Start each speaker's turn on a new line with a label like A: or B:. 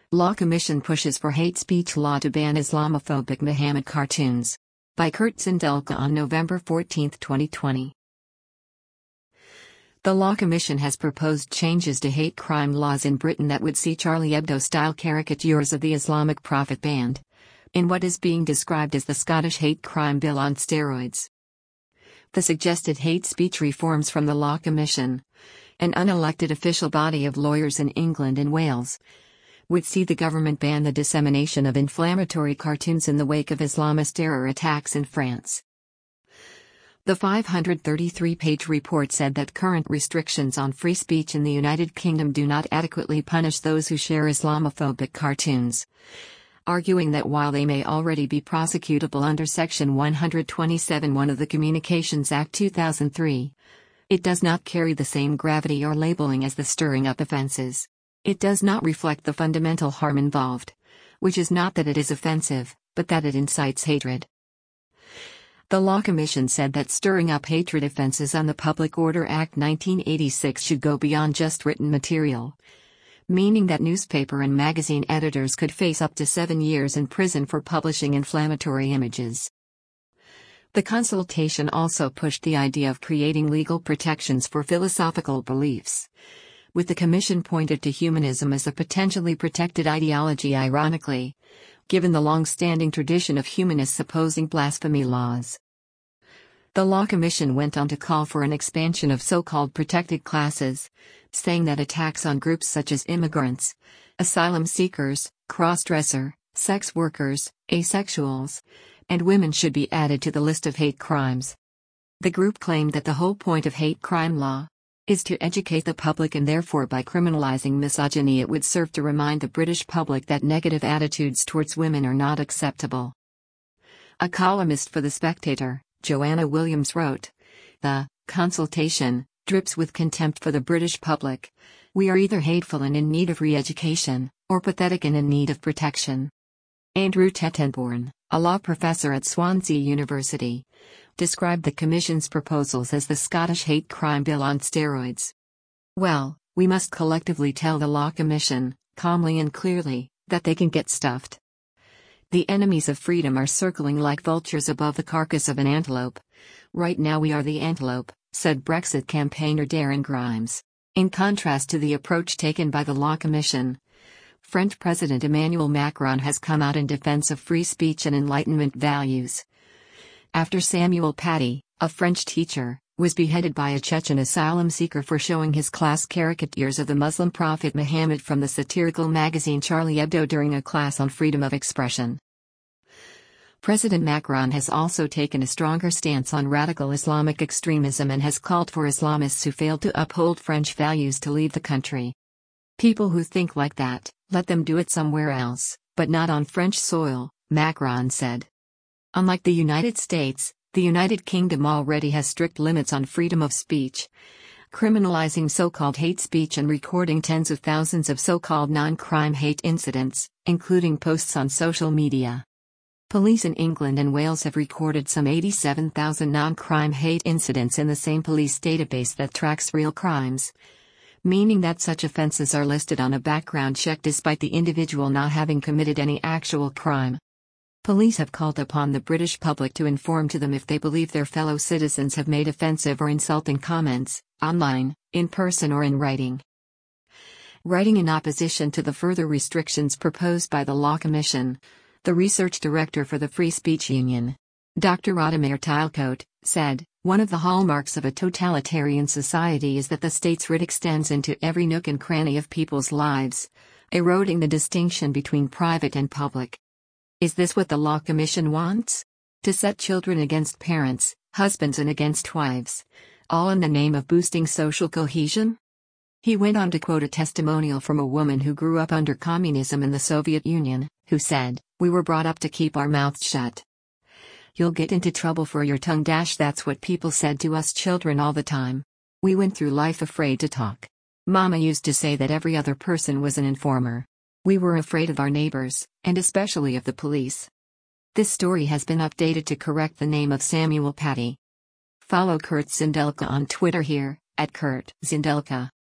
A: Law Commission pushes for hate speech law to ban Islamophobic Muhammad cartoons. By Kurt Zindelka on November 14, 2020. The Law Commission has proposed changes to hate crime laws in Britain that would see Charlie Hebdo-style caricatures of the Islamic Prophet banned, in what is being described as the Scottish hate crime bill on steroids. The suggested hate speech reforms from the Law Commission, an unelected official body of lawyers in England and Wales, would see the government ban the dissemination of inflammatory cartoons in the wake of Islamist terror attacks in France. The 533-page report said that current restrictions on free speech in the United Kingdom do not adequately punish those who share Islamophobic cartoons, arguing that while they may already be prosecutable under Section 127(1) of the Communications Act 2003, it does not carry the same gravity or labeling as the stirring up offences. It does not reflect the fundamental harm involved, which is not that it is offensive, but that it incites hatred. The Law Commission said that stirring up hatred offences on the Public Order Act 1986 should go beyond just written material, meaning that newspaper and magazine editors could face up to 7 years in prison for publishing inflammatory images. The consultation also pushed the idea of creating legal protections for philosophical beliefs, with the Commission pointed to humanism as a potentially protected ideology, ironically, given the long-standing tradition of humanists opposing blasphemy laws. The Law Commission went on to call for an expansion of so-called protected classes, saying that attacks on groups such as immigrants, asylum seekers, cross-dresser, sex workers, asexuals, and women should be added to the list of hate crimes. The group claimed that the whole point of hate crime law is to educate the public, and therefore by criminalizing misogyny it would serve to remind the British public that negative attitudes towards women are not acceptable. A columnist for The Spectator, Joanna Williams, wrote, "The consultation drips with contempt for the British public. We are either hateful and in need of re-education, or pathetic and in need of protection." Andrew Tettenborn, a law professor at Swansea University, described the Commission's proposals as the Scottish hate crime bill on steroids. "Well, we must collectively tell the Law Commission, calmly and clearly, that they can get stuffed. The enemies of freedom are circling like vultures above the carcass of an antelope. Right now we are the antelope," said Brexit campaigner Darren Grimes. In contrast to the approach taken by the Law Commission, French President Emmanuel Macron has come out in defense of free speech and Enlightenment values. After Samuel Paty, a French teacher, was beheaded by a Chechen asylum seeker for showing his class caricatures of the Muslim prophet Muhammad from the satirical magazine Charlie Hebdo during a class on freedom of expression. President Macron has also taken a stronger stance on radical Islamic extremism and has called for Islamists who fail to uphold French values to leave the country. "People who think like that, let them do it somewhere else, but not on French soil," Macron said. Unlike the United States, the United Kingdom already has strict limits on freedom of speech, criminalizing so-called hate speech and recording tens of thousands of so-called non-crime hate incidents, including posts on social media. Police in England and Wales have recorded some 87,000 non-crime hate incidents in the same police database that tracks real crimes, meaning that such offences are listed on a background check despite the individual not having committed any actual crime. Police have called upon the British public to inform to them if they believe their fellow citizens have made offensive or insulting comments, online, in person or in writing. Writing in opposition to the further restrictions proposed by the Law Commission, the research director for the Free Speech Union, Dr. Radomir Tilcoat, said, "One of the hallmarks of a totalitarian society is that the state's writ extends into every nook and cranny of people's lives, eroding the distinction between private and public." Is this what the Law Commission wants? To set children against parents, husbands and against wives, all in the name of boosting social cohesion? He went on to quote a testimonial from a woman who grew up under communism in the Soviet Union, who said, "We were brought up to keep our mouths shut. You'll get into trouble for your tongue. That's what people said to us children all the time. We went through life afraid to talk. Mama used to say that every other person was an informer. We were afraid of our neighbors, and especially of the police." This story has been updated to correct the name of Samuel Paty. Follow Kurt Zindelka on Twitter here, @Kurt Zindelka.